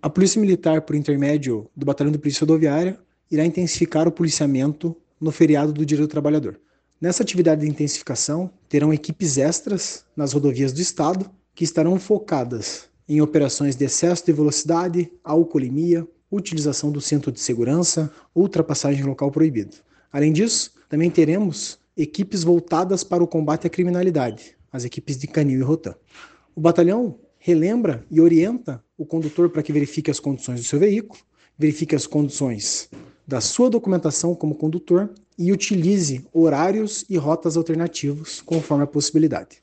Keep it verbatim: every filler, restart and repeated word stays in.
A Polícia Militar, por intermédio do Batalhão de Polícia Rodoviária, irá intensificar o policiamento no feriado do Dia do Trabalhador. Nessa atividade de intensificação, terão equipes extras nas rodovias do estado que estarão focadas em operações de excesso de velocidade, alcoolemia, utilização do cinto de segurança, ultrapassagem em local proibido. Além disso, também teremos equipes voltadas para o combate à criminalidade, as equipes de Canil e Rotan. O batalhão relembra e orienta o condutor para que verifique as condições do seu veículo, verifique as condições da sua documentação como condutor e utilize horários e rotas alternativos conforme a possibilidade.